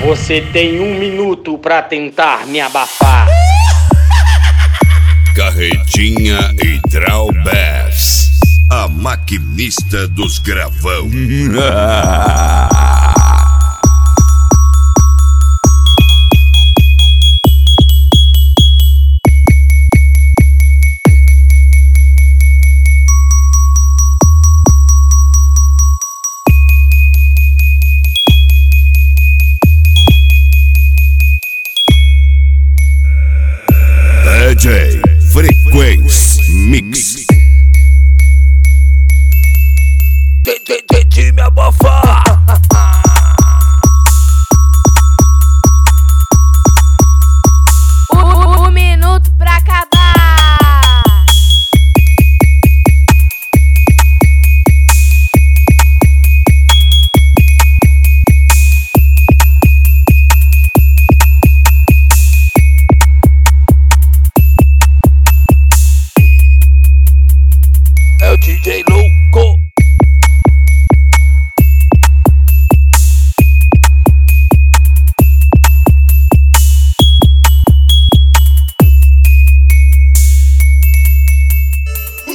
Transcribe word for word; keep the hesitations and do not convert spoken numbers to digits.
Você tem um minuto pra tentar me abafar. Carretinha e Traubers, a maquinista dos gravão. D J Frequência Mix. Tente me abafar. Um, um minuto pra acabar. É o D J louco.